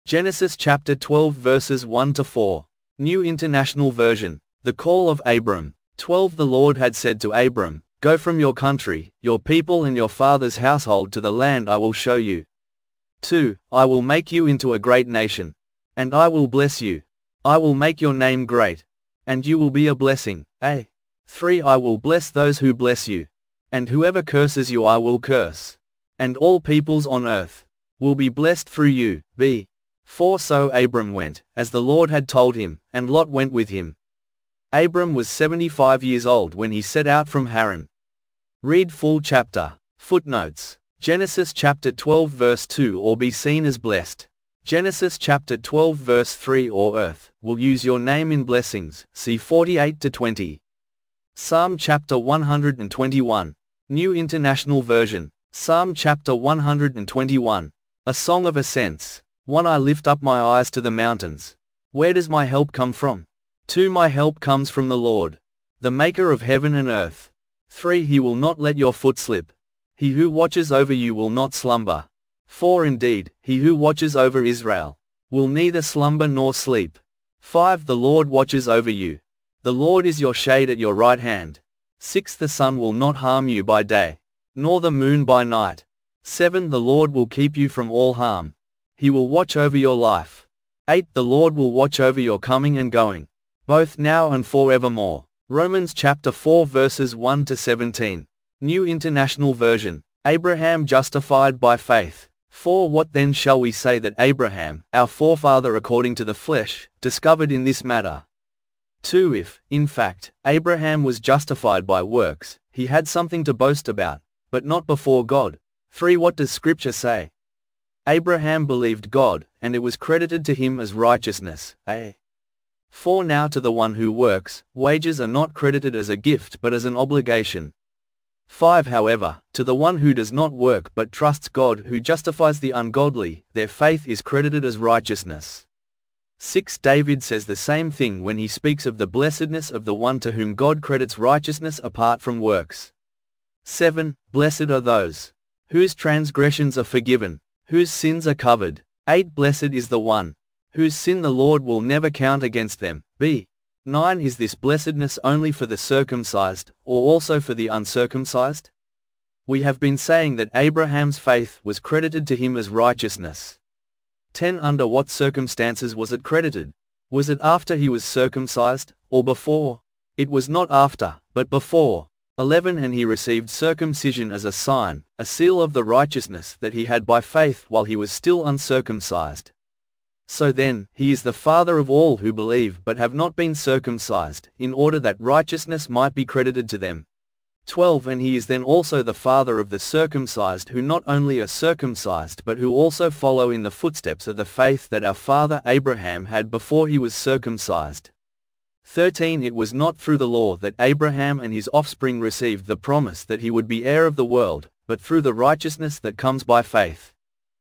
Genesis chapter 12 verses 1 to 4. New International Version. The call of Abram. 12 The Lord had said to Abram, "Go from your country, your people and your father's household to the land I will show you. 2 I will make you into a great nation. And I will bless you. I will make your name great. And you will be a blessing. 3 I will bless those who bless you. And whoever curses you I will curse. And all peoples on earth will be blessed through you. 4 So Abram went, as the Lord had told him, and Lot went with him. Abram was 75 years old when he set out from Haran. Read full chapter. Footnotes. Genesis chapter 12 verse 2 Or be seen as blessed. Genesis chapter 12 verse 3 Or earth will use your name in blessings. See 48 to 20. Psalm chapter 121. New International Version. Psalm chapter 121. A Song of Ascents. 1 I lift up my eyes to the mountains. Where does my help come from? 2 My help comes from the Lord, the maker of heaven and earth. 3 He will not let your foot slip. He who watches over you will not slumber. 4 Indeed, he who watches over Israel will neither slumber nor sleep. 5 The Lord watches over you. The Lord is your shade at your right hand. 6 The sun will not harm you by day, nor the moon by night. 7 The Lord will keep you from all harm. He will watch over your life. 8 The Lord will watch over your coming and going, both now and forevermore. Romans chapter 4 verses 1 to 17. New International Version. Abraham justified by faith. 4 What then shall we say that Abraham, our forefather according to the flesh, discovered in this matter? 2 If, in fact, Abraham was justified by works, he had something to boast about, but not before God. 3 What does Scripture say? Abraham believed God, and it was credited to him as righteousness. 4 Now to the one who works, wages are not credited as a gift but as an obligation. 5 However, to the one who does not work but trusts God who justifies the ungodly, their faith is credited as righteousness. 6 David says the same thing when he speaks of the blessedness of the one to whom God credits righteousness apart from works. 7 Blessed are those whose transgressions are forgiven, whose sins are covered. 8 Blessed is the one whose sin the Lord will never count against them. 9 Is this blessedness only for the circumcised, or also for the uncircumcised? We have been saying that Abraham's faith was credited to him as righteousness. 10 Under what circumstances was it credited? Was it after he was circumcised, or before? It was not after, but before. 11 And he received circumcision as a sign, a seal of the righteousness that he had by faith while he was still uncircumcised. So then, he is the father of all who believe but have not been circumcised, in order that righteousness might be credited to them. 12 And he is then also the father of the circumcised who not only are circumcised but who also follow in the footsteps of the faith that our father Abraham had before he was circumcised. 13 It was not through the law that Abraham and his offspring received the promise that he would be heir of the world, but through the righteousness that comes by faith.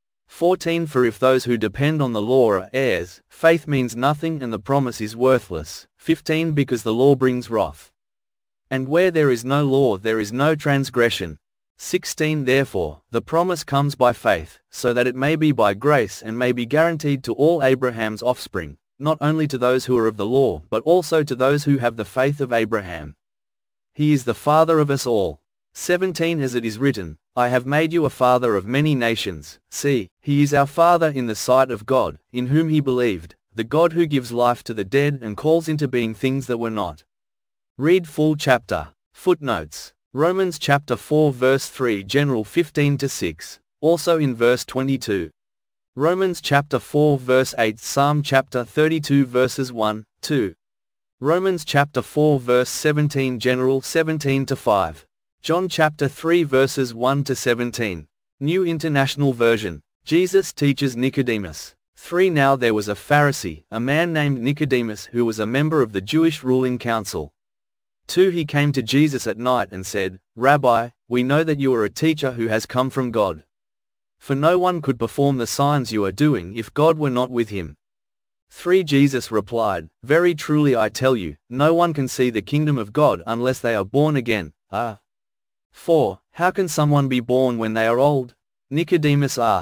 14 For if those who depend on the law are heirs, faith means nothing and the promise is worthless. 15 Because the law brings wrath. And where there is no law there is no transgression. 16 Therefore, the promise comes by faith, so that it may be by grace and may be guaranteed to all Abraham's offspring, not only to those who are of the law but also to those who have the faith of Abraham. He is the father of us all. 17 As it is written, I have made you a father of many nations. See, he is our father in the sight of God, in whom he believed, the God who gives life to the dead and calls into being things that were not. Read full chapter. Footnotes. Romans chapter 4 verse 3 General 15 to 6, also in verse 22. Romans chapter 4 verse 8 Psalm chapter 32 verses 1, 2. Romans chapter 4 verse 17 General 17 to 5. John chapter 3 verses 1 to 17. New International Version. Jesus teaches Nicodemus. 3 Now there was a Pharisee, a man named Nicodemus who was a member of the Jewish ruling council. 2 He came to Jesus at night and said, Rabbi, we know that you are a teacher who has come from God. For no one could perform the signs you are doing if God were not with him. 3 Jesus replied, Very truly I tell you, no one can see the kingdom of God unless they are born again. 4 How can someone be born when they are old? Nicodemus asked.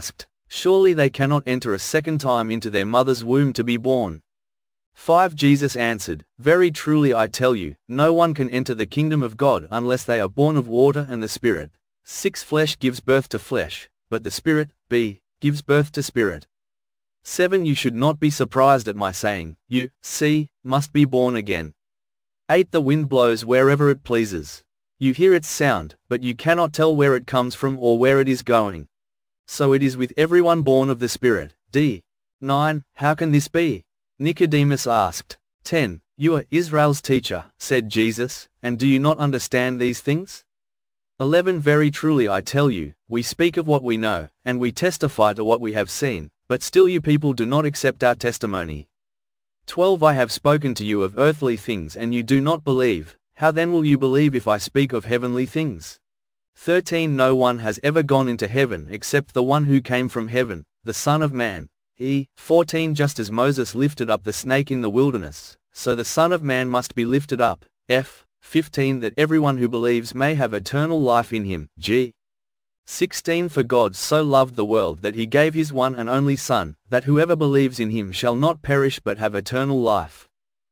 Surely they cannot enter a second time into their mother's womb to be born. 5. Jesus answered, Very truly I tell you, no one can enter the kingdom of God unless they are born of water and the Spirit. 6. Flesh gives birth to flesh, but the Spirit, gives birth to spirit. 7. You should not be surprised at my saying, you, must be born again. 8. The wind blows wherever it pleases. You hear its sound, but you cannot tell where it comes from or where it is going. So it is with everyone born of the Spirit. 9. How can this be? Nicodemus asked. 10. You are Israel's teacher, said Jesus, and do you not understand these things? 11. Very truly I tell you, we speak of what we know, and we testify to what we have seen, but still you people do not accept our testimony. 12. I have spoken to you of earthly things and you do not believe, how then will you believe if I speak of heavenly things? 13. No one has ever gone into heaven except the one who came from heaven, the Son of Man. 14. Just as Moses lifted up the snake in the wilderness, so the Son of Man must be lifted up. 15. That everyone who believes may have eternal life in him. 16. For God so loved the world that he gave his one and only Son, that whoever believes in him shall not perish but have eternal life.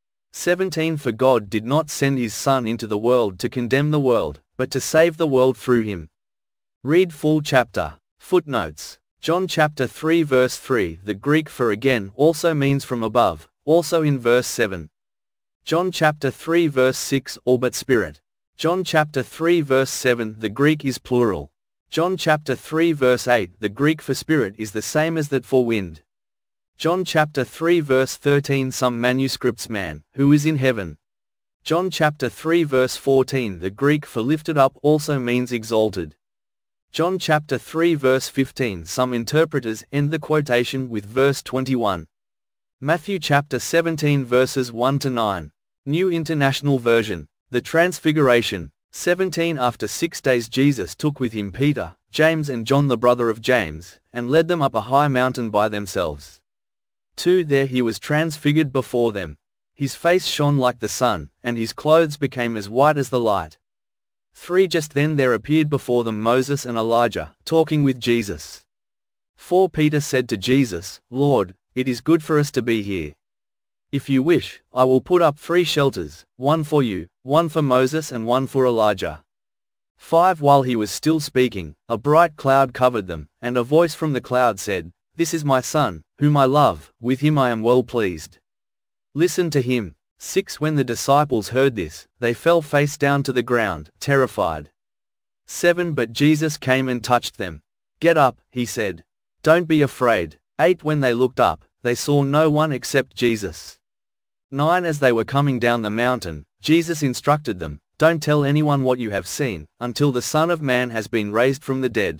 17. For God did not send his Son into the world to condemn the world, but to save the world through him. Read full chapter. Footnotes. John chapter 3 verse 3. The Greek for again also means from above, also in verse 7. John chapter 3 verse 6 all but spirit. John chapter 3 verse 7 the Greek is plural. John chapter 3 verse 8 the Greek for spirit is the same as that for wind. John chapter 3 verse 13 some manuscripts man, who is in heaven. John chapter 3 verse 14 the Greek for lifted up also means exalted. John chapter 3 verse 15 some interpreters end the quotation with verse 21. Matthew chapter 17 verses 1 to 9. New International Version. The Transfiguration. 17 After 6 days Jesus took with him Peter, James and John the brother of James, and led them up a high mountain by themselves. 2 There he was transfigured before them. His face shone like the sun, and his clothes became as white as the light. 3 Just then there appeared before them Moses and Elijah, talking with Jesus. 4 Peter said to Jesus, Lord, it is good for us to be here. If you wish, I will put up 3 shelters, one for you, one for Moses and one for Elijah. 5 While he was still speaking, a bright cloud covered them, and a voice from the cloud said, This is my Son, whom I love, with him I am well pleased. Listen to him. 6 When the disciples heard this, they fell face down to the ground, terrified. 7 But Jesus came and touched them. Get up, he said. Don't be afraid. 8 When they looked up, they saw no one except Jesus. 9 As they were coming down the mountain, Jesus instructed them, Don't tell anyone what you have seen, until the Son of Man has been raised from the dead.